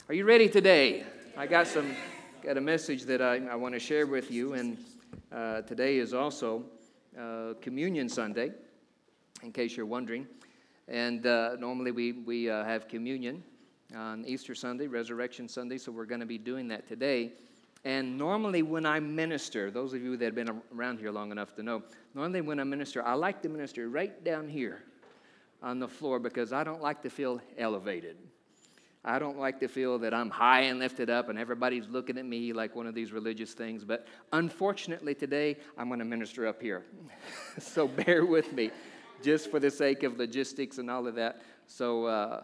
Are you ready today? I got a message that I want to share with you, and today is also Communion Sunday, in case you're wondering. And normally we have communion on Easter Sunday, Resurrection Sunday, so we're going to be doing that today. And normally when I minister, those of you that have been around here long enough to know, normally when I minister, I like to minister right down here on the floor because I don't like to feel elevated. I don't like to feel that I'm high and lifted up and everybody's looking at me like one of these religious things. But unfortunately today, I'm going to minister up here. So bear with me, just for the sake of logistics and all of that. So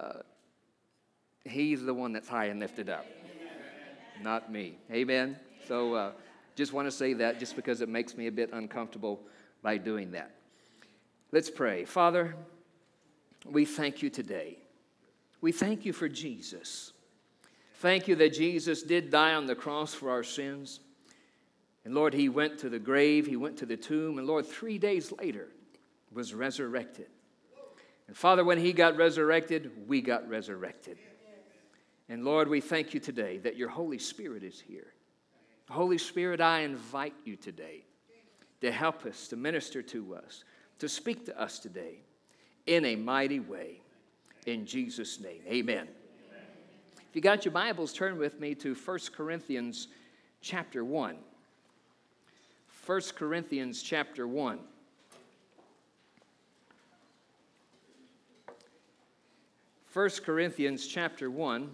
he's the one that's high and lifted up, not me. Amen? So just want to say that just because it makes me a bit uncomfortable by doing that. Let's pray. Father, we thank you today. We thank you for Jesus. Thank you that Jesus did die on the cross for our sins. And Lord, he went to the grave, he went to the tomb, and Lord, 3 days later was resurrected. And Father, when he got resurrected, we got resurrected. And Lord, we thank you today that your Holy Spirit is here. Holy Spirit, I invite you today to help us, to minister to us, to speak to us today in a mighty way. In Jesus' name, amen. If you got your Bibles, turn with me to 1 Corinthians chapter 1. 1 Corinthians chapter 1. First Corinthians chapter 1.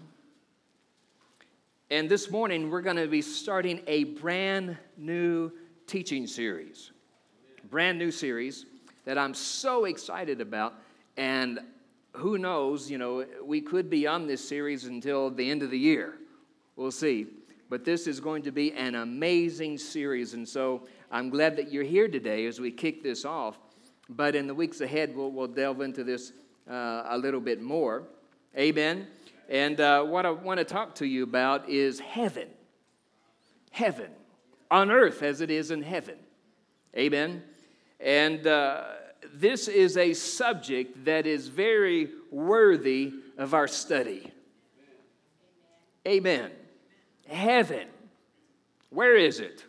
And this morning, we're going to be starting a brand new teaching series. Brand new series that I'm so excited about. And who knows, we could be on this series until the end of the year. We'll see. But this is going to be an amazing series. And so I'm glad that you're here today as we kick this off. But in the weeks ahead, we'll delve into this a little bit more. Amen. And what I want to talk to you about is heaven. Heaven. On earth as it is in heaven. Amen. And this is a subject that is very worthy of our study. Amen. Heaven. Where is it?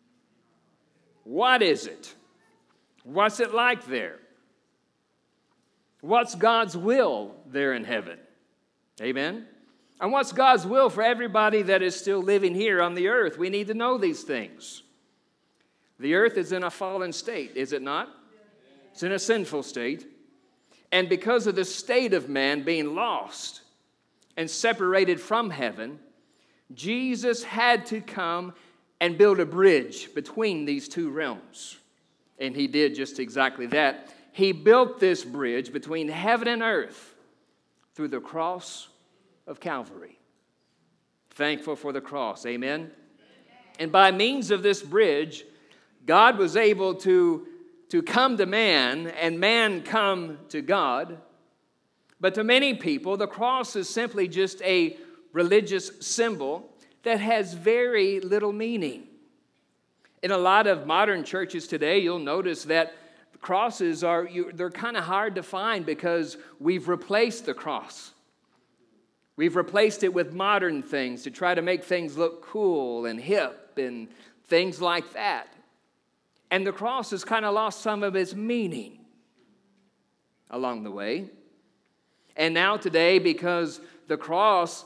What is it? What's it like there? What's God's will there in heaven? Amen. And what's God's will for everybody that is still living here on the earth? We need to know these things. The earth is in a fallen state, is it not? It's in a sinful state. And because of the state of man being lost and separated from heaven, Jesus had to come and build a bridge between these two realms. And he did just exactly that. He built this bridge between heaven and earth through the cross of Calvary. Thankful for the cross, amen? And by means of this bridge, God was able to come to man and man come to God. But to many people, the cross is simply just a religious symbol that has very little meaning. In a lot of modern churches today, you'll notice that crosses they're kind of hard to find because we've replaced the cross. We've replaced it with modern things to try to make things look cool and hip and things like that. And the cross has kind of lost some of its meaning along the way. And now today, because the cross,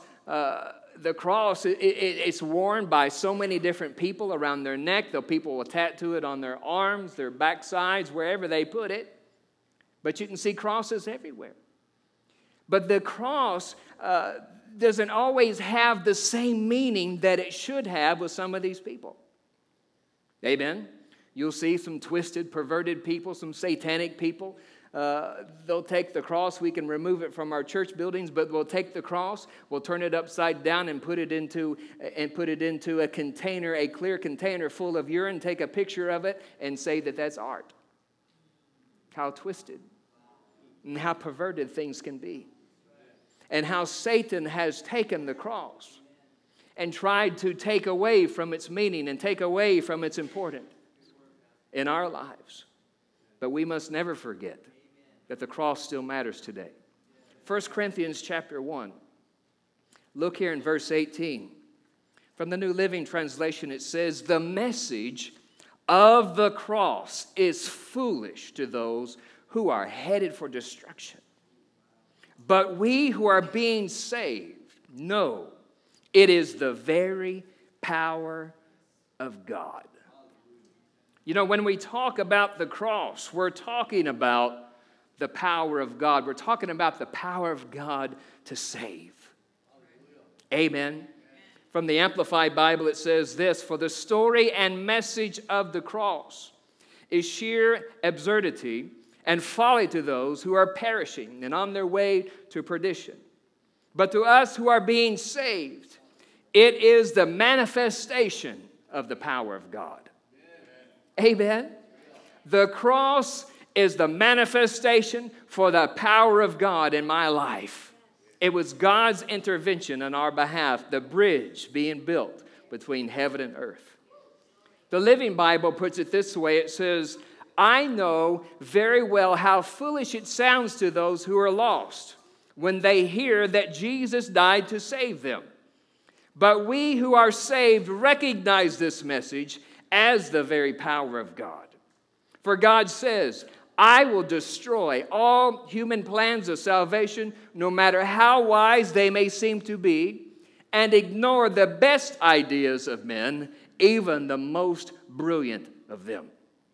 it's worn by so many different people around their neck. People will tattoo it on their arms, their backsides, wherever they put it. But you can see crosses everywhere. But the cross doesn't always have the same meaning that it should have with some of these people. Amen? You'll see some twisted, perverted people, some satanic people. They'll take the cross. We can remove it from our church buildings, but we'll take the cross, we'll turn it upside down and put it into a container, a clear container full of urine, take a picture of it, and say that that's art. How twisted and how perverted things can be. And how Satan has taken the cross and tried to take away from its meaning and take away from its importance in our lives. But we must never forget that the cross still matters today. 1 Corinthians chapter 1. Look here in verse 18. From the New Living Translation, it says, the message of the cross is foolish to those who are headed for destruction. But we who are being saved know it is the very power of God. You know, when we talk about the cross, we're talking about the power of God. We're talking about the power of God to save. Amen. From the Amplified Bible, it says this, for the story and message of the cross is sheer absurdity and folly to those who are perishing and on their way to perdition. But to us who are being saved, it is the manifestation of the power of God. Amen. The cross is the manifestation for the power of God in my life. It was God's intervention on our behalf, the bridge being built between heaven and earth. The Living Bible puts it this way. It says, I know very well how foolish it sounds to those who are lost when they hear that Jesus died to save them. But we who are saved recognize this message as the very power of God. For God says, I will destroy all human plans of salvation, no matter how wise they may seem to be, and ignore the best ideas of men, even the most brilliant of them.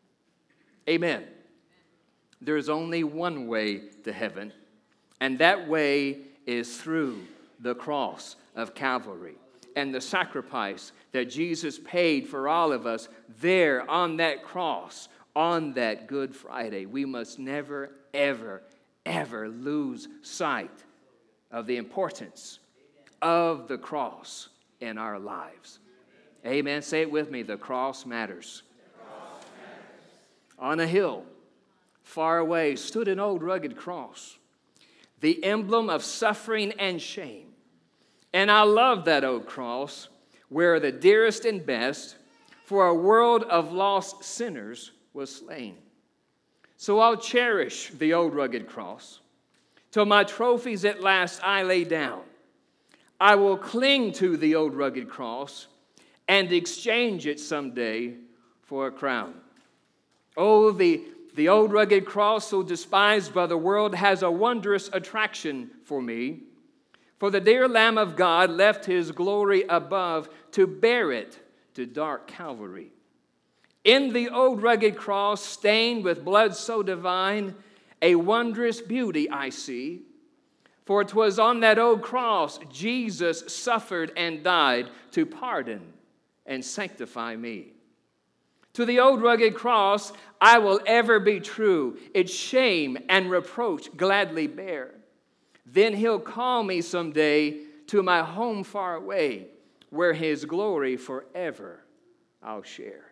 Amen. There is only one way to heaven, and that way is through the cross of Calvary and the sacrifice that Jesus paid for all of us there on that cross. On that Good Friday, we must never, ever, ever lose sight of the importance of the cross in our lives. Amen. Say it with me. The cross matters. The cross matters. On a hill, far away, stood an old rugged cross, the emblem of suffering and shame. And I love that old cross, where the dearest and best for a world of lost sinners was slain. So I'll cherish the old rugged cross till my trophies at last I lay down. I will cling to the old rugged cross and exchange it someday for a crown. Oh, the old rugged cross, so despised by the world, has a wondrous attraction for me. For the dear Lamb of God left his glory above to bear it to dark Calvary. In the old rugged cross, stained with blood so divine, a wondrous beauty I see. For 'twas on that old cross Jesus suffered and died to pardon and sanctify me. To the old rugged cross I will ever be true, its shame and reproach gladly bear. Then he'll call me someday to my home far away, where his glory forever I'll share.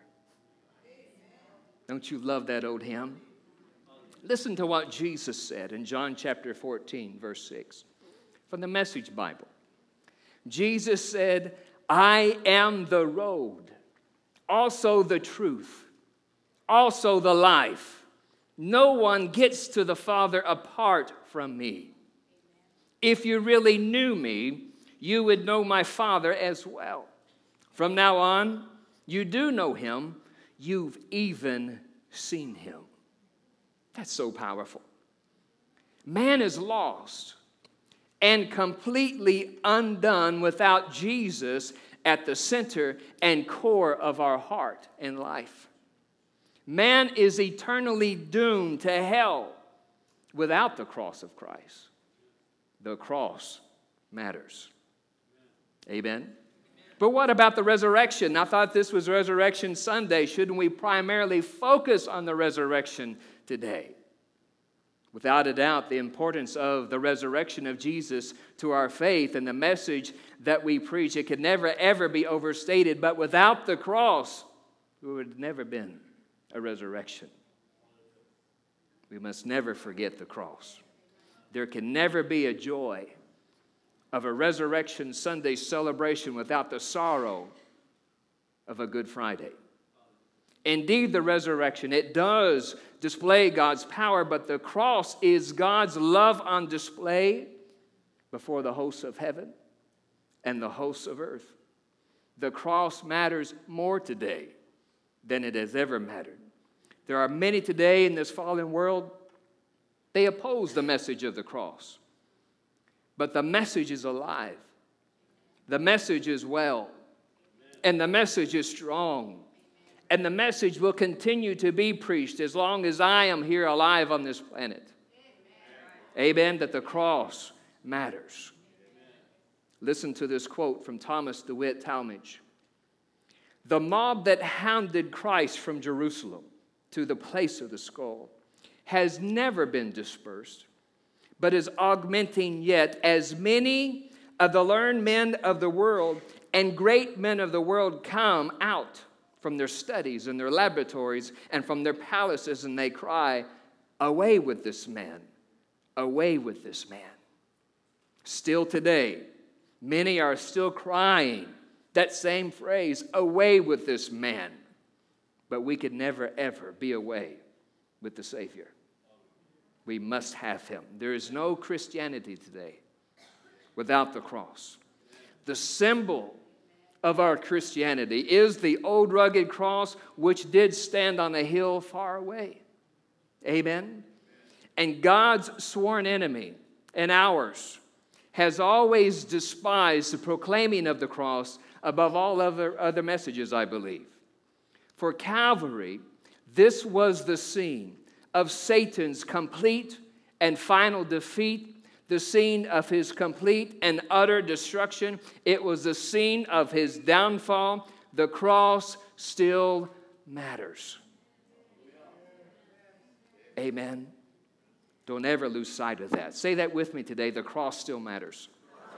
Don't you love that old hymn? Listen to what Jesus said in John chapter 14, verse 6, from the Message Bible. Jesus said, I am the road, also the truth, also the life. No one gets to the Father apart from me. If you really knew me, you would know my Father as well. From now on, you do know him. You've even seen him. That's so powerful. Man is lost and completely undone without Jesus at the center and core of our heart and life. Man is eternally doomed to hell without the cross of Christ. The cross matters. Amen. But what about the resurrection? I thought this was Resurrection Sunday. Shouldn't we primarily focus on the resurrection today? Without a doubt, the importance of the resurrection of Jesus to our faith and the message that we preach, it could never, ever be overstated. But without the cross, there would have never been a resurrection. We must never forget the cross. There can never be a joy of a Resurrection Sunday celebration without the sorrow of a Good Friday. Indeed, the resurrection, it does display God's power, but the cross is God's love on display before the hosts of heaven. and the hosts of earth. The cross matters more today than it has ever mattered. There are many today in this fallen world, they oppose the message of the cross. But the message is alive. The message is well. And the message is strong. And the message will continue to be preached as long as I am here alive on this planet. Amen. That the cross matters. Listen to this quote from Thomas DeWitt Talmage. The mob that hounded Christ from Jerusalem to the place of the skull has never been dispersed, but is augmenting yet as many of the learned men of the world and great men of the world come out from their studies and their laboratories and from their palaces, and they cry, "Away with this man, away with this man." Still today, many are still crying that same phrase, "Away with this man." But we could never, ever be away with the Savior. We must have him. There is no Christianity today without the cross. The symbol of our Christianity is the old rugged cross which did stand on a hill far away. Amen? And God's sworn enemy and ours has always despised the proclaiming of the cross above all other messages, I believe. For Calvary, this was the scene of Satan's complete and final defeat, the scene of his complete and utter destruction. It was the scene of his downfall. The cross still matters. Amen. Don't ever lose sight of that. Say that with me today. The cross still matters.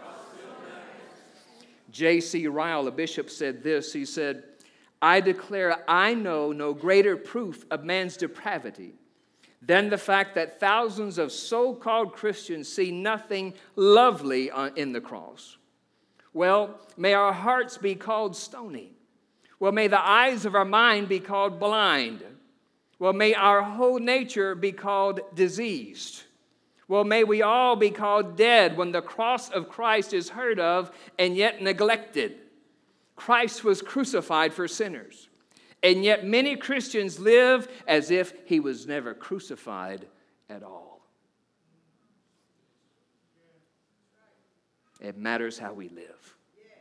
J.C. Ryle, a bishop, said this. He said, "I declare I know no greater proof of man's depravity than the fact that thousands of so-called Christians see nothing lovely in the cross. Well, may our hearts be called stony. Well, may the eyes of our mind be called blind. Well, may our whole nature be called diseased. Well, may we all be called dead when the cross of Christ is heard of and yet neglected. Christ was crucified for sinners, and yet many Christians live as if he was never crucified at all." It matters how we live.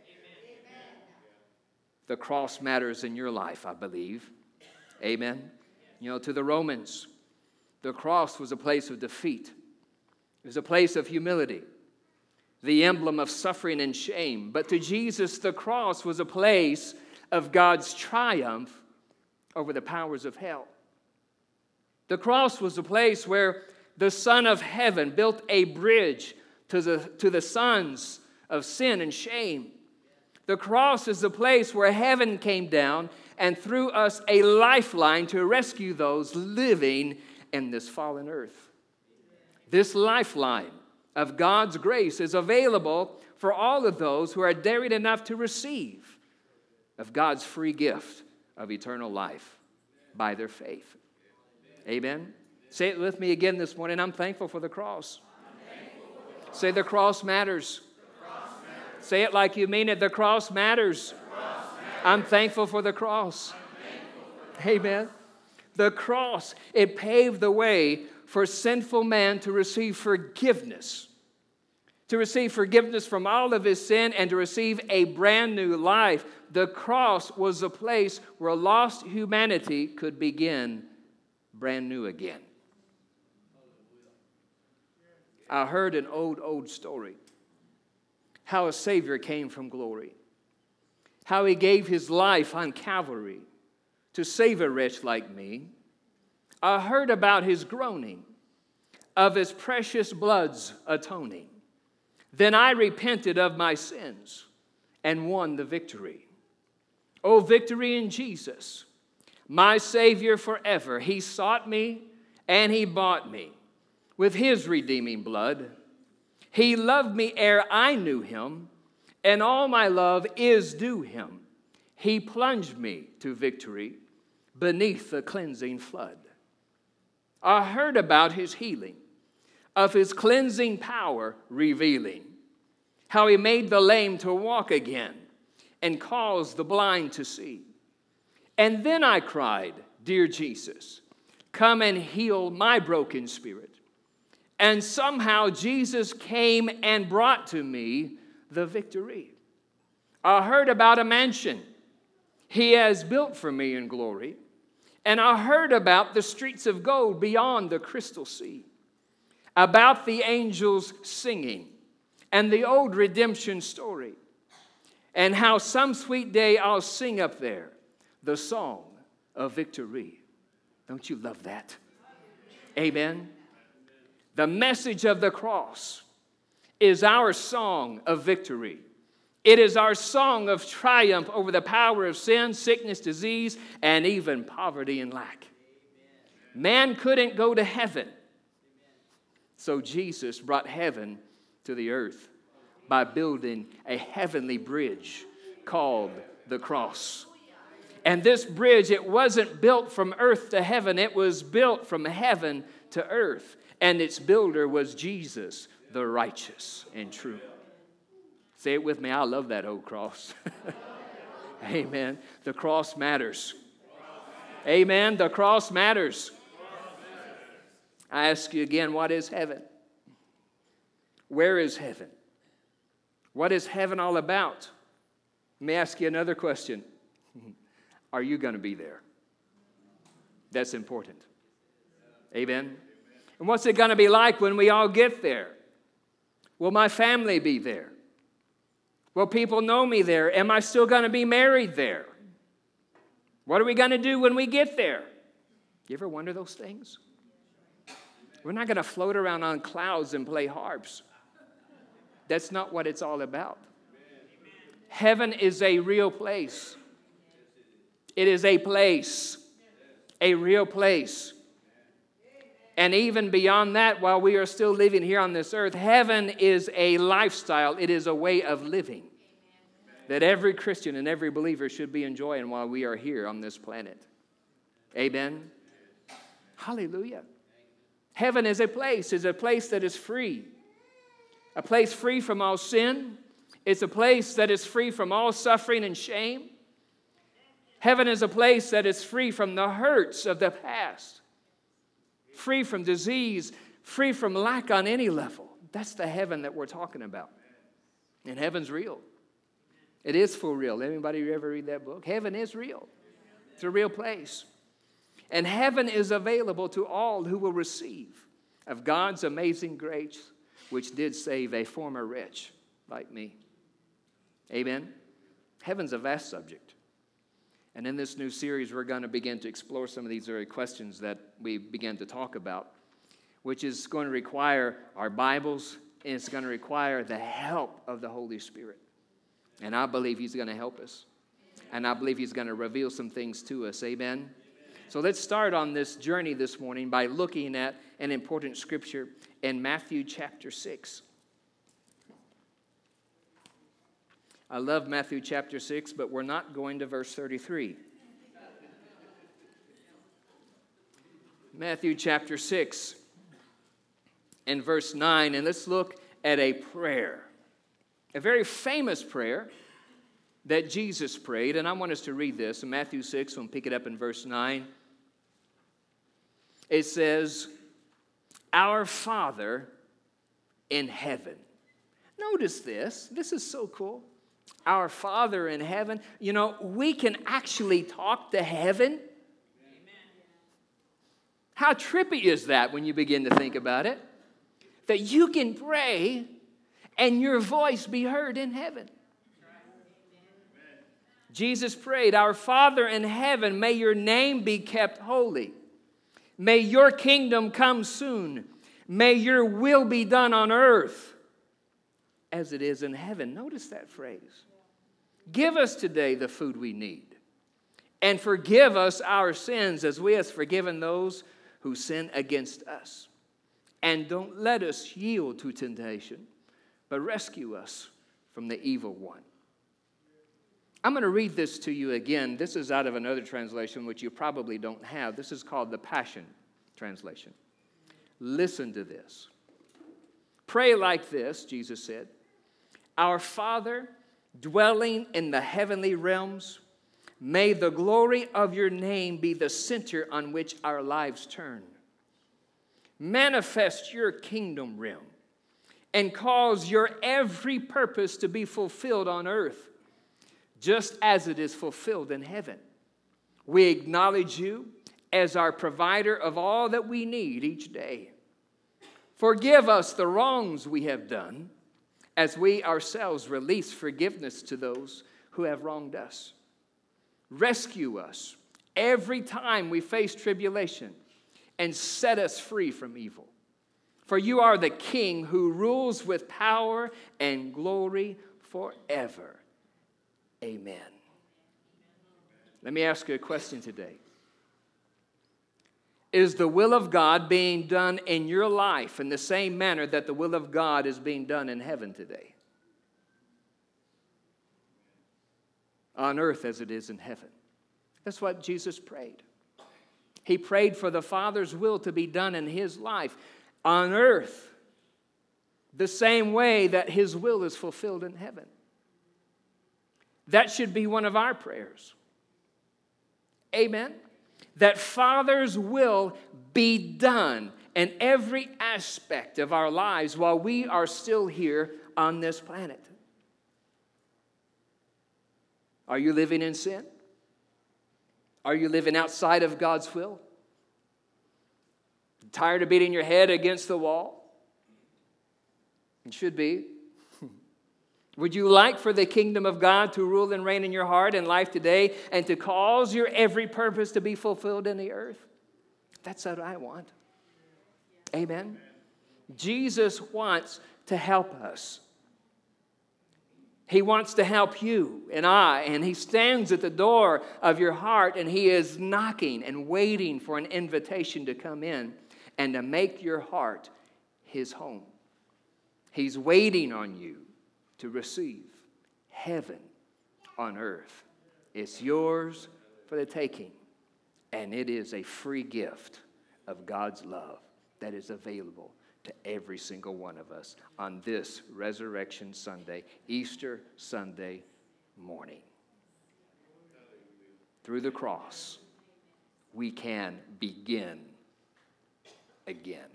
The cross matters in your life, I believe. Amen. You know, to the Romans, the cross was a place of defeat. It was a place of humility, the emblem of suffering and shame. But to Jesus, the cross was a place of God's triumph over the powers of hell. The cross was a place where the Son of Heaven built a bridge to the sons of sin and shame. The cross is the place where heaven came down and threw us a lifeline to rescue those living in this fallen earth. This lifeline of God's grace is available for all of those who are daring enough to receive of God's free gift of eternal life by their faith. Amen. Say it with me again this morning. I'm thankful for the cross. Say, the cross matters. Say it like you mean it. The cross matters. I'm thankful for the cross. Amen. The cross, it paved the way for sinful man to receive forgiveness. To receive forgiveness from all of his sin and to receive a brand new life. The cross was a place where lost humanity could begin brand new again. I heard an old story. How a Savior came from glory. How he gave his life on Calvary to save a wretch like me. I heard about his groaning, of his precious blood's atoning. Then I repented of my sins and won the victory. Oh, victory in Jesus, my Savior forever. He sought me and he bought me with his redeeming blood. He loved me ere I knew him, and all my love is due him. He plunged me to victory beneath the cleansing flood. I heard about his healing, of his cleansing power revealing, how he made the lame to walk again and caused the blind to see. And then I cried, dear Jesus, come and heal my broken spirit. And somehow Jesus came and brought to me the victory. I heard about a mansion he has built for me in glory. And I heard about the streets of gold beyond the crystal sea, about the angels singing and the old redemption story, and how some sweet day I'll sing up there the song of victory. Don't you love that? Amen. The message of the cross is our song of victory. It is our song of triumph over the power of sin, sickness, disease, and even poverty and lack. Man couldn't go to heaven, so Jesus brought heaven to the earth by building a heavenly bridge called the cross. And this bridge, it wasn't built from earth to heaven. It was built from heaven to earth. And its builder was Jesus, the righteous and true. Say it with me. I love that old cross. Amen. The cross matters. Amen. The cross matters. I ask you again, what is heaven? Where is heaven? What is heaven all about? Let me ask you another question. Are you going to be there? That's important. Amen. And what's it going to be like when we all get there? Will my family be there? Will people know me there? Am I still going to be married there? What are we going to do when we get there? You ever wonder those things? We're not going to float around on clouds and play harps. That's not what it's all about. Heaven is a real place. It is a place, a real place. And even beyond that, while we are still living here on this earth, heaven is a lifestyle. It is a way of living that every Christian and every believer should be enjoying while we are here on this planet. Amen? Hallelujah. Heaven is a place that is free. A place free from all sin. It's a place that is free from all suffering and shame. Heaven is a place that is free from the hurts of the past. Free from disease, free from lack on any level. That's the heaven that we're talking about. And heaven's real. It is for real. Anybody ever read that book? Heaven is real. It's a real place. And heaven is available to all who will receive of God's amazing grace, which did save a former wretch like me. Amen? Heaven's a vast subject. And in this new series, we're going to begin to explore some of these very questions that we began to talk about, which is going to require our Bibles, and it's going to require the help of the Holy Spirit. And I believe He's going to help us. And I believe He's going to reveal some things to us. Amen? So let's start on this journey this morning by looking at an important scripture in Matthew chapter 6. I love Matthew chapter 6, but we're not going to verse 33. Matthew chapter 6 and verse 9, and let's look at a prayer. A very famous prayer that Jesus prayed, and I want us to read this in Matthew 6, we'll pick it up in verse 9. It says, Our Father in heaven. Notice this. This is so cool. Our Father in heaven. You know, we can actually talk to heaven. Amen. How trippy is that when you begin to think about it? That you can pray and your voice be heard in heaven. Jesus prayed, Our Father in heaven, may your name be kept holy. May your kingdom come soon. May your will be done on earth as it is in heaven. Notice that phrase. Give us today the food we need. And forgive us our sins as we have forgiven those who sin against us. And don't let us yield to temptation, but rescue us from the evil one. I'm going to read this to you again. This is out of another translation, which you probably don't have. This is called the Passion Translation. Listen to this. Pray like this, Jesus said. Our Father, dwelling in the heavenly realms, may the glory of your name be the center on which our lives turn. Manifest your kingdom realm and cause your every purpose to be fulfilled on earth, just as it is fulfilled in heaven. We acknowledge you as our provider of all that we need each day. Forgive us the wrongs we have done, as we ourselves release forgiveness to those who have wronged us. Rescue us every time we face tribulation and set us free from evil. For you are the King who rules with power and glory forever. Amen. Let me ask you a question today. Is the will of God being done in your life in the same manner that the will of God is being done in heaven today? On earth as it is in heaven. That's what Jesus prayed. He prayed for the Father's will to be done in his life on earth the same way that his will is fulfilled in heaven. That should be one of our prayers. Amen? That Father's will be done in every aspect of our lives while we are still here on this planet. Are you living in sin? Are you living outside of God's will? Tired of beating your head against the wall? It should be. Would you like for the kingdom of God to rule and reign in your heart and life today and to cause your every purpose to be fulfilled in the earth? That's what I want. Amen. Jesus wants to help us. He wants to help you and I, and he stands at the door of your heart and he is knocking and waiting for an invitation to come in and to make your heart his home. He's waiting on you to receive heaven on earth. It's yours for the taking, and it is a free gift of God's love that is available to every single one of us on this Resurrection Sunday, Easter Sunday morning. Through the cross, we can begin again.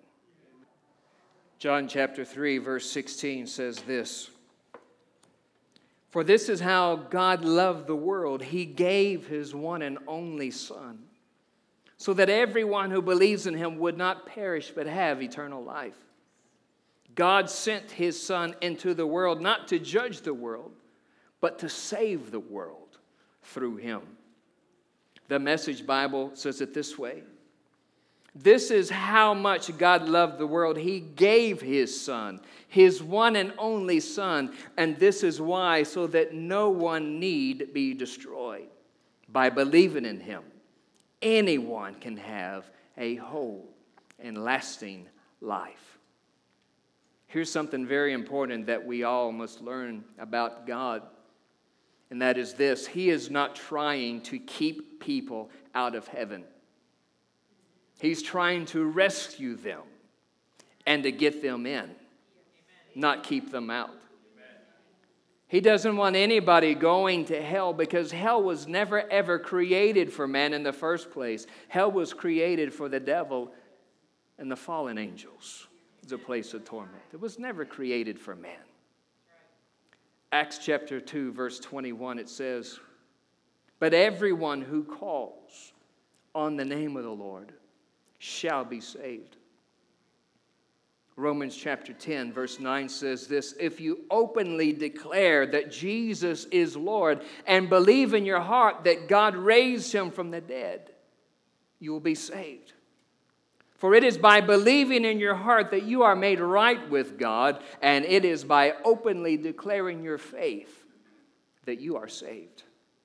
John chapter 3, verse 16 says this: "For this is how God loved the world. He gave his one and only Son, so that everyone who believes in him would not perish but have eternal life. God sent his Son into the world not to judge the world, but to save the world through him." The Message Bible says it this way: "This is how much God loved the world. He gave his Son, his one and only Son, and this is why, so that no one need be destroyed. By believing in him, anyone can have a whole and lasting life." Here's something very important that we all must learn about God, and that is this: He is not trying to keep people out of heaven. He's trying to rescue them and to get them in, not keep them out. He doesn't want anybody going to hell, because hell was never ever created for man in the first place. Hell was created for the devil and the fallen angels. It's a place of torment. It was never created for man. Acts chapter 2, verse 21, it says, "But everyone who calls on the name of the Lord shall be saved." Romans chapter 10, verse 9 says this: "If you openly declare that Jesus is Lord and believe in your heart that God raised him from the dead, you will be saved. For it is by believing in your heart that you are made right with God, and it is by openly declaring your faith that you are saved."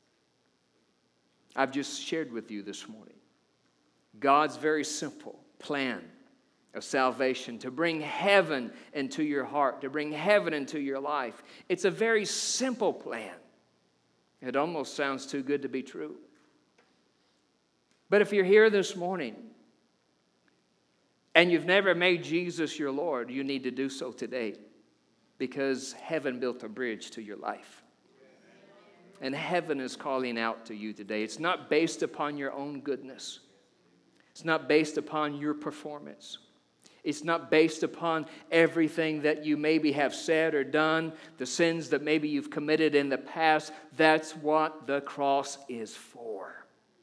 I've just shared with you this morning God's very simple plan of salvation to bring heaven into your heart, to bring heaven into your life. It's a very simple plan. It almost sounds too good to be true. But if you're here this morning and you've never made Jesus your Lord, you need to do so today. because heaven built a bridge to your life. And heaven is calling out to you today. It's not based upon your own goodness. It's not based upon your performance. It's not based upon everything that you maybe have said or done, the sins that maybe you've committed in the past. That's what the cross is for.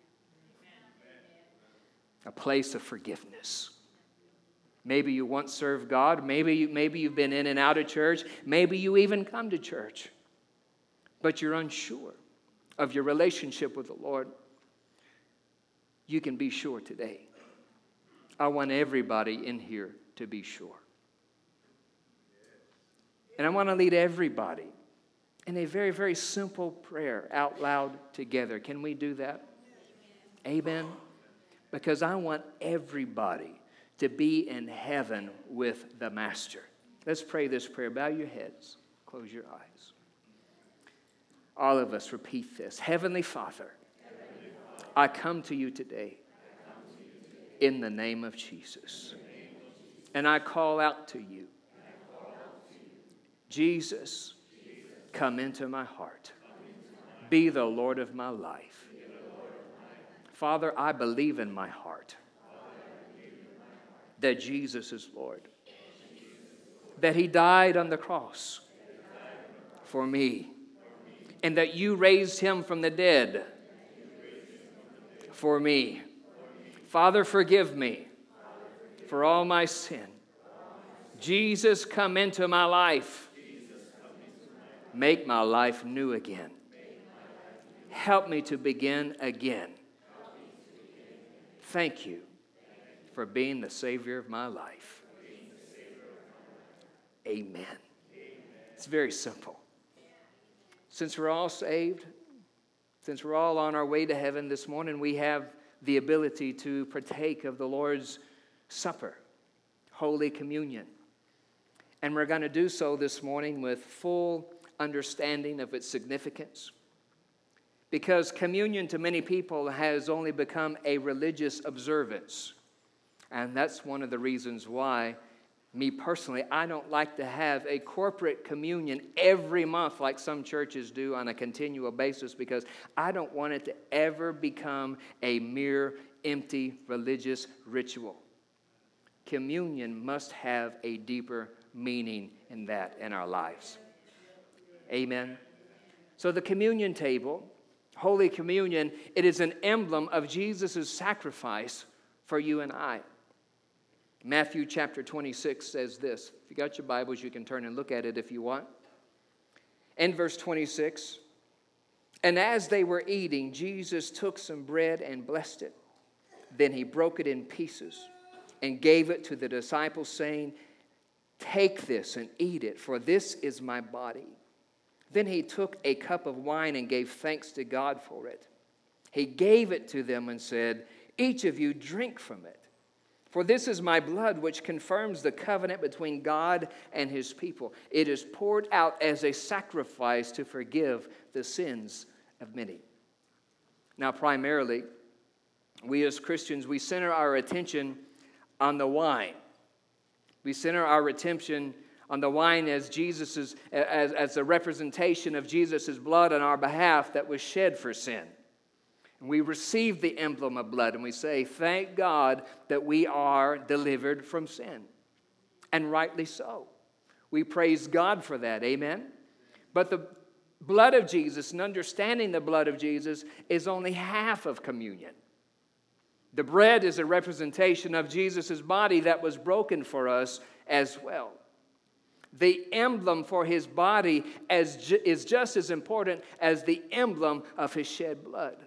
A place of forgiveness. Maybe you once served God. Maybe you've been in and out of church. Maybe you even come to church. But you're unsure of your relationship with the Lord. You can be sure today. I want everybody in here to be sure. And I want to lead everybody in a very, very simple prayer out loud together. Can we do that? Amen. Because I want everybody to be in heaven with the Master. Let's pray this prayer. Bow your heads. Close your eyes. All of us repeat this. Heavenly Father, I come to you today in the name of Jesus. And I call out to you. Jesus, come into my heart. Be the Lord of my life. Father, I believe in my heart that Jesus is Lord. That he died on the cross for me. And that you raised him from the dead for me. Father, forgive me for all my sin. Jesus, come into my life. Make my life new again. Help me to begin again. Thank you for being the Savior of my life. Amen. It's very simple. Since we're all saved, since we're all on our way to heaven this morning, we have the ability to partake of the Lord's Supper, Holy Communion. And we're going to do so this morning with full understanding of its significance. Because communion to many people has only become a religious observance. And that's one of the reasons why, me personally, I don't like to have a corporate communion every month like some churches do on a continual basis, because I don't want it to ever become a mere empty religious ritual. Communion must have a deeper meaning in that in our lives. Amen. So the communion table, Holy Communion, it is an emblem of Jesus' sacrifice for you and I. Matthew chapter 26 says this. If you got your Bibles, you can turn and look at it if you want. In verse 26, and as they were eating, Jesus took some bread and blessed it. Then he broke it in pieces and gave it to the disciples, saying, take this and eat it, for this is my body. Then he took a cup of wine and gave thanks to God for it. He gave it to them and said, each of you drink from it. For this is my blood, which confirms the covenant between God and his people. It is poured out as a sacrifice to forgive the sins of many. Now, primarily, we as Christians, we center our attention on the wine. We center our attention on the wine as as a representation of Jesus' blood on our behalf that was shed for sin. And we receive the emblem of blood and we say, thank God that we are delivered from sin. And rightly so. We praise God for that, amen? But the blood of Jesus and understanding the blood of Jesus is only half of communion. The bread is a representation of Jesus' body that was broken for us as well. The emblem for his body is just as important as the emblem of his shed blood.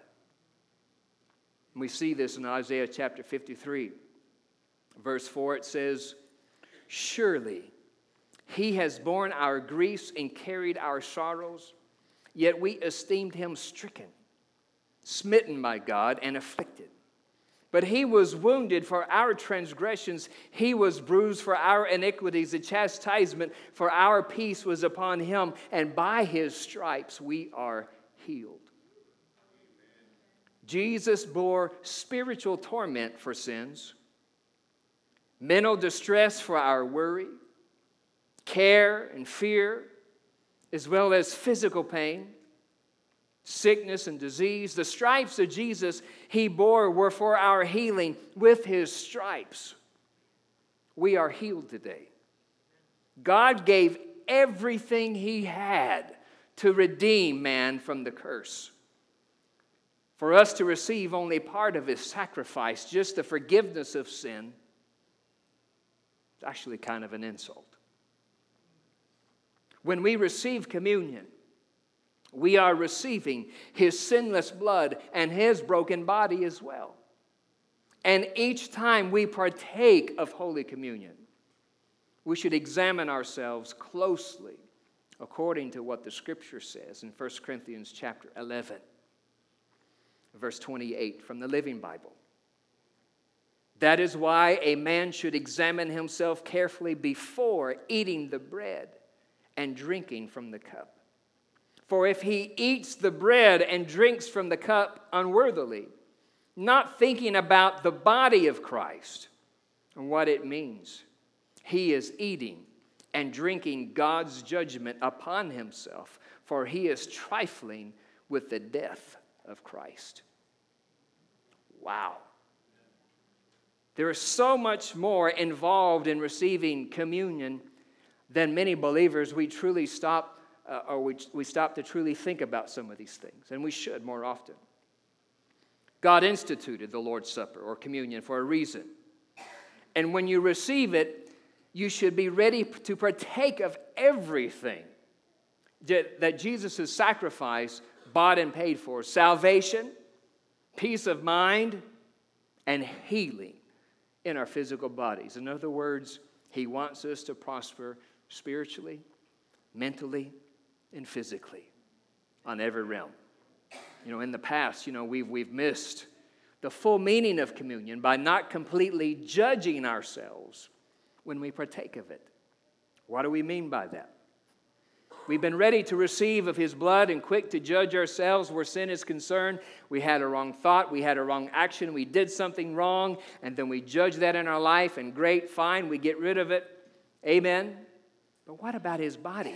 We see this in Isaiah chapter 53. Verse 4, it says, surely he has borne our griefs and carried our sorrows, yet we esteemed him stricken, smitten by God, and afflicted. But he was wounded for our transgressions. He was bruised for our iniquities. The chastisement for our peace was upon him. And by his stripes we are healed. Jesus bore spiritual torment for sins, mental distress for our worry, care and fear, as well as physical pain, sickness and disease. The stripes of Jesus he bore were for our healing. With his stripes, we are healed today. God gave everything he had to redeem man from the curse. For us to receive only part of his sacrifice, just the forgiveness of sin, it's actually kind of an insult. When we receive communion, we are receiving his sinless blood and his broken body as well. And each time we partake of Holy Communion, we should examine ourselves closely according to what the Scripture says in 1 Corinthians chapter 11, verse 28 from the Living Bible. That is why a man should examine himself carefully before eating the bread and drinking from the cup. For if he eats the bread and drinks from the cup unworthily, not thinking about the body of Christ and what it means, he is eating and drinking God's judgment upon himself, for he is trifling with the death of Christ. Wow. There is so much more involved in receiving communion than many believers we truly stop we stop to truly think about some of these things, and we should more often. God instituted the Lord's Supper or communion for a reason. And when you receive it, you should be ready to partake of everything that Jesus' sacrifice bought and paid for. Salvation, peace of mind, and healing in our physical bodies. In other words, he wants us to prosper spiritually, mentally, and physically on every realm. In the past, we've missed the full meaning of communion by not completely judging ourselves when we partake of it. What do we mean by that? We've been ready to receive of his blood and quick to judge ourselves where sin is concerned. We had a wrong thought, we had a wrong action, we did something wrong, and then we judge that in our life, and great, fine, we get rid of it. Amen? But what about his body?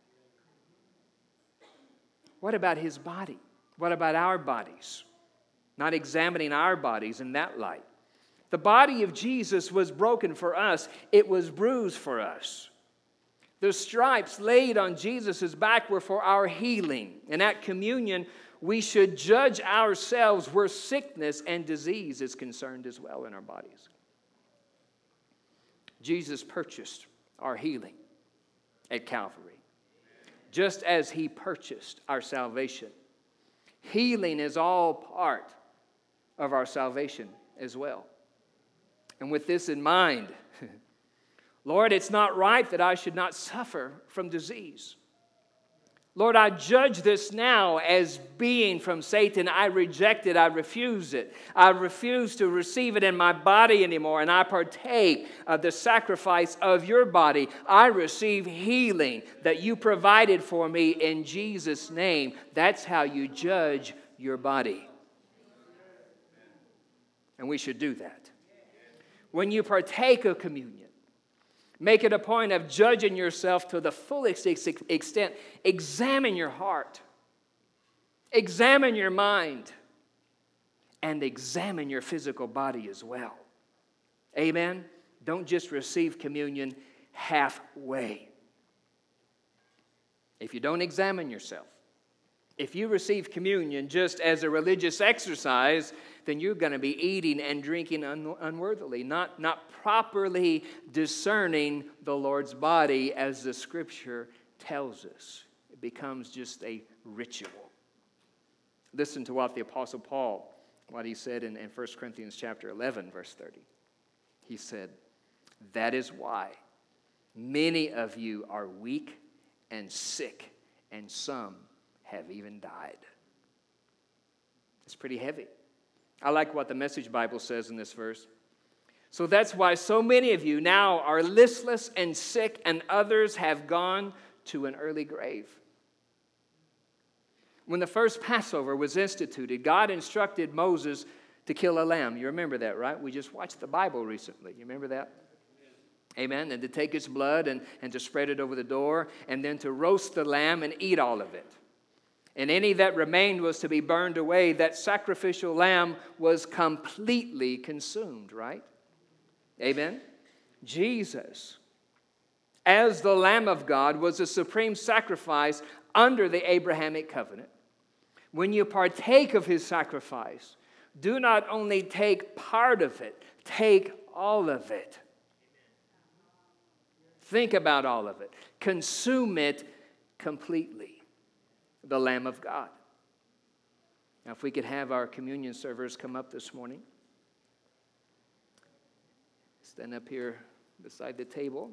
What about his body? What about our bodies? Not examining our bodies in that light. The body of Jesus was broken for us. It was bruised for us. The stripes laid on Jesus' back were for our healing. And at communion, we should judge ourselves where sickness and disease is concerned as well in our bodies. Jesus purchased our healing at Calvary, just as he purchased our salvation. Healing is all part of our salvation as well. And with this in mind, Lord, it's not right that I should not suffer from disease. Lord, I judge this now as being from Satan. I reject it. I refuse it. I refuse to receive it in my body anymore, and I partake of the sacrifice of your body. I receive healing that you provided for me in Jesus' name. That's how you judge your body. And we should do that. When you partake of communion, make it a point of judging yourself to the fullest extent. Examine your heart. Examine your mind. And examine your physical body as well. Amen? Don't just receive communion halfway. If you don't examine yourself, if you receive communion just as a religious exercise, then you're going to be eating and drinking unworthily, not properly discerning the Lord's body as the Scripture tells us. It becomes just a ritual. Listen to what the Apostle Paul, what he said in 1 Corinthians chapter 11, verse 30. He said, "That is why many of you are weak and sick, and some have even died." It's pretty heavy. I like what the Message Bible says in this verse. "So that's why so many of you now are listless and sick, and others have gone to an early grave." When the first Passover was instituted, God instructed Moses to kill a lamb. You remember that, right? We just watched the Bible recently. You remember that? Amen. And to take its blood and to spread it over the door, and then to roast the lamb and eat all of it. And any that remained was to be burned away. That sacrificial lamb was completely consumed, right? Amen. Jesus, as the Lamb of God, was the supreme sacrifice under the Abrahamic covenant. When you partake of his sacrifice, do not only take part of it, take all of it. Think about all of it. Consume it completely. The Lamb of God. Now, if we could have our communion servers come up this morning. Stand up here beside the table.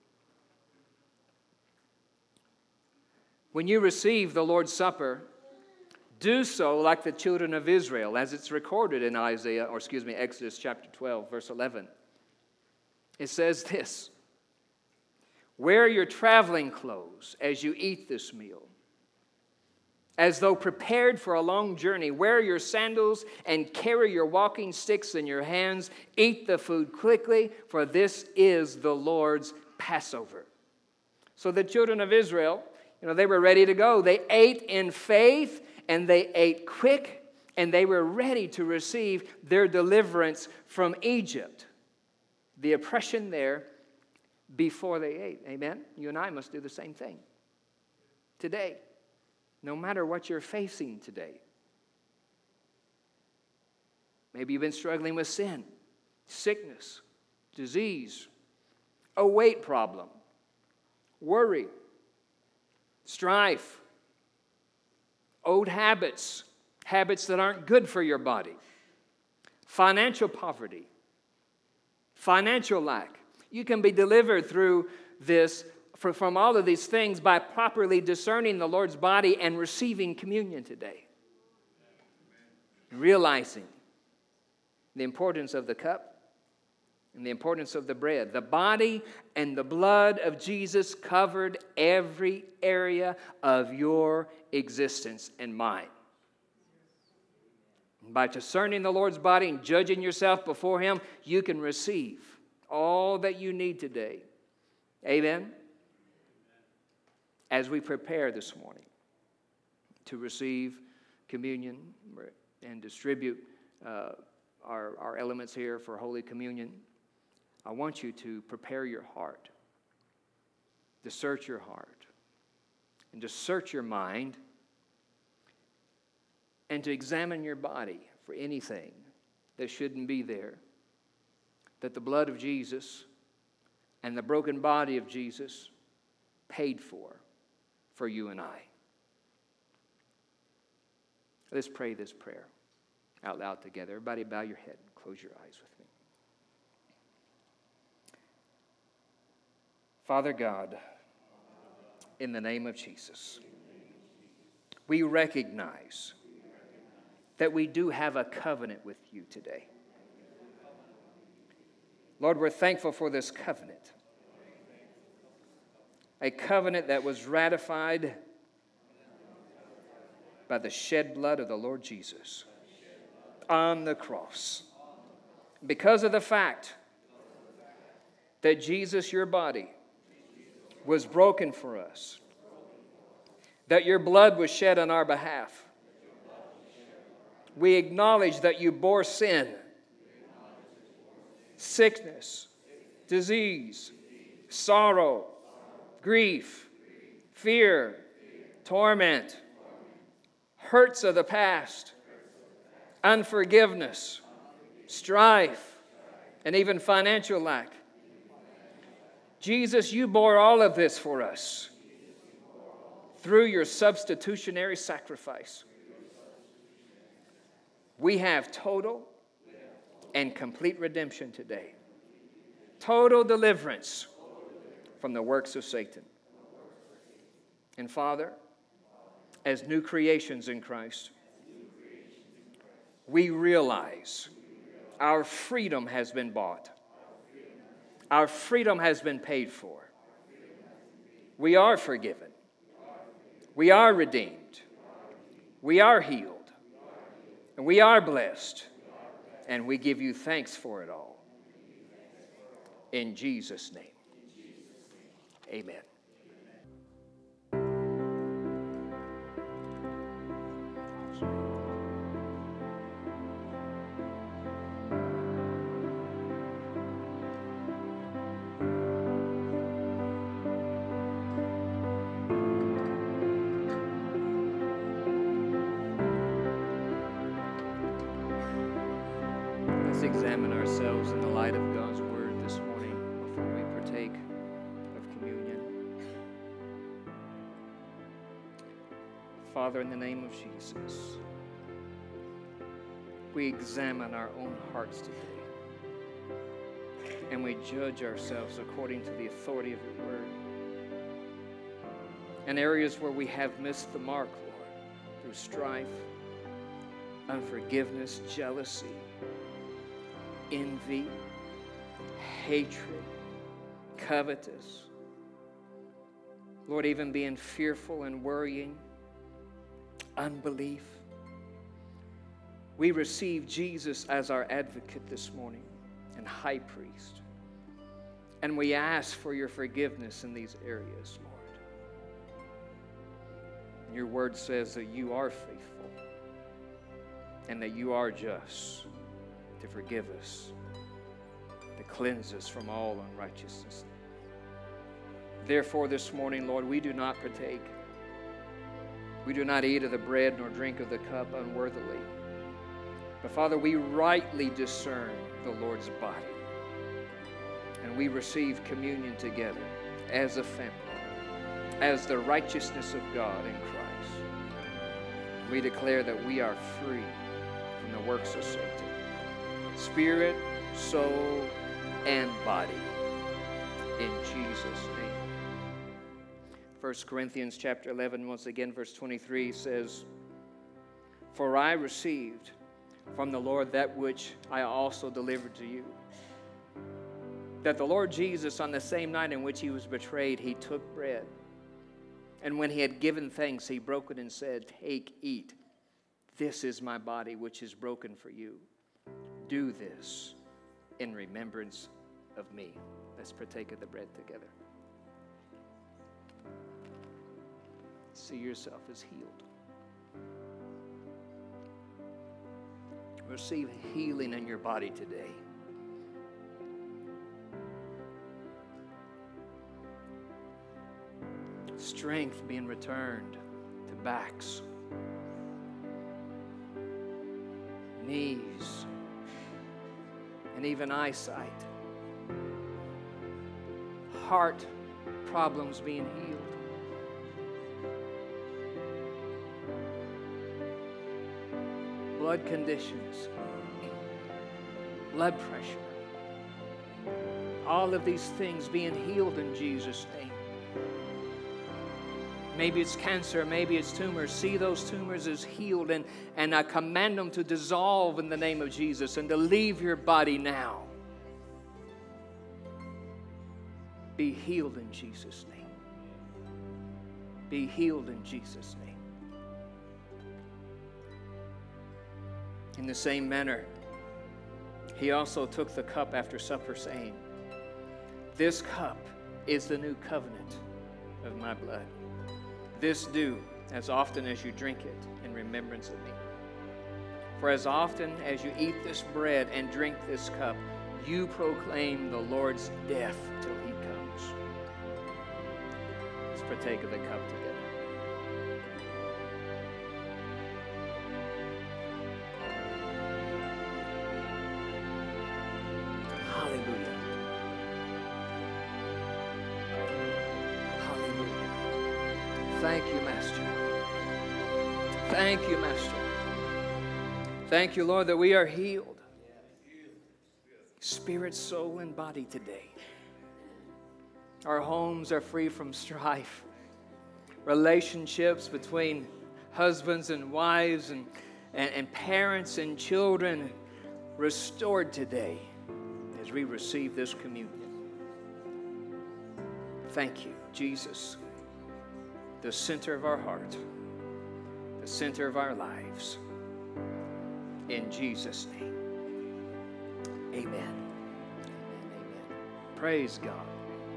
When you receive the Lord's Supper, do so like the children of Israel, as it's recorded in Exodus chapter 12, verse 11. It says this: wear your traveling clothes as you eat this meal. As though prepared for a long journey, wear your sandals and carry your walking sticks in your hands. Eat the food quickly, for this is the Lord's Passover. So the children of Israel, they were ready to go. They ate in faith, and they ate quick, and they were ready to receive their deliverance from Egypt. The oppression there before they ate. Amen? You and I must do the same thing today. No matter what you're facing today. Maybe you've been struggling with sin, sickness, disease, a weight problem, worry, strife, old habits that aren't good for your body, financial poverty, financial lack. You can be delivered through this from all of these things by properly discerning the Lord's body and receiving communion today. Realizing the importance of the cup and the importance of the bread. The body and the blood of Jesus covered every area of your existence and mine. By discerning the Lord's body and judging yourself before Him, you can receive all that you need today. Amen? As we prepare this morning to receive communion and distribute our elements here for Holy Communion, I want you to prepare your heart, to search your heart, and to search your mind, and to examine your body for anything that shouldn't be there, that the blood of Jesus and the broken body of Jesus paid for you and I. Let's pray this prayer out loud together. Everybody bow your head. Close your eyes with me. Father God, in the name of Jesus, we recognize that we do have a covenant with you today. Lord, we're thankful for this covenant. A covenant that was ratified by the shed blood of the Lord Jesus on the cross. Because of the fact that Jesus, your body, was broken for us, that your blood was shed on our behalf, we acknowledge that you bore sin, sickness, disease, sorrow, grief, fear, torment, hurts of the past, unforgiveness, strife, and even financial lack. Jesus, you bore all of this for us through your substitutionary sacrifice. We have total and complete redemption today. Total deliverance from the works of Satan. And Father, as new creations in Christ, we realize our freedom has been bought. Our freedom has been paid for. We are forgiven. We are redeemed. We are healed. And we are blessed. And we give you thanks for it all. In Jesus' name. Amen. Let's examine ourselves in the light of God's word this morning before we partake of communion. Father, in the name of Jesus, we examine our own hearts today, and we judge ourselves according to the authority of your word. In areas where we have missed the mark, Lord, through strife, unforgiveness, jealousy, envy, hatred, covetous, Lord, even being fearful and worrying, unbelief. We receive Jesus as our advocate this morning and high priest. And we ask for your forgiveness in these areas, Lord. Your word says that you are faithful and that you are just to forgive us, to cleanse us from all unrighteousness. Therefore, this morning, Lord, we do not partake. We do not eat of the bread nor drink of the cup unworthily. But Father, we rightly discern the Lord's body. And we receive communion together as a family, as the righteousness of God in Christ. We declare that we are free from the works of Satan, spirit, soul, and body. In Jesus' name. 1 Corinthians chapter 11, once again, verse 23 says, "For I received from the Lord that which I also delivered to you, that the Lord Jesus, on the same night in which he was betrayed, he took bread. And when he had given thanks, he broke it and said, 'Take, eat. This is my body, which is broken for you. Do this in remembrance of me.'" Let's partake of the bread together. See yourself as healed. Receive healing in your body today. Strength being returned to backs, knees, and even eyesight. Heart problems being healed. Blood conditions, blood pressure, all of these things being healed in Jesus' name. Maybe it's cancer, maybe it's tumors. See those tumors as healed, and I command them to dissolve in the name of Jesus and to leave your body now. Be healed in Jesus' name. Be healed in Jesus' name. In the same manner, he also took the cup after supper, saying, "This cup is the new covenant of my blood. This do as often as you drink it in remembrance of me. For as often as you eat this bread and drink this cup, you proclaim the Lord's death till he comes." Let's partake of the cup together. Hallelujah. Hallelujah. Thank you, Master. Thank you, Master. Thank you, Lord, that we are healed. Spirit, soul, and body today. Our homes are free from strife. Relationships between husbands and wives and parents and children restored today as we receive this communion. Thank you, Jesus, the center of our heart, the center of our lives. In Jesus' name, amen. Amen. Amen. Praise God.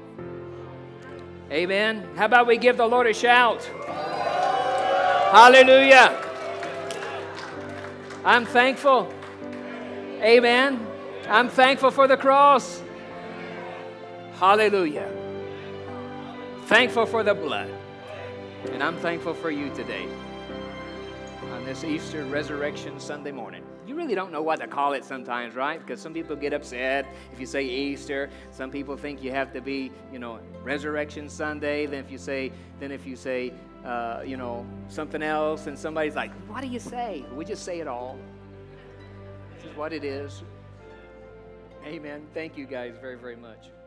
Amen. How about we give the Lord a shout? Hallelujah. I'm thankful. Amen. I'm thankful for the cross. Hallelujah. Thankful for the blood. And I'm thankful for you today on this Easter Resurrection Sunday morning. You really don't know what to call it sometimes, right? Because some people get upset if you say Easter. Some people think you have to be, Resurrection Sunday. Then if you say, something else, and somebody's like, what do you say? We just say it all. This is what it is. Amen. Thank you guys very, very much.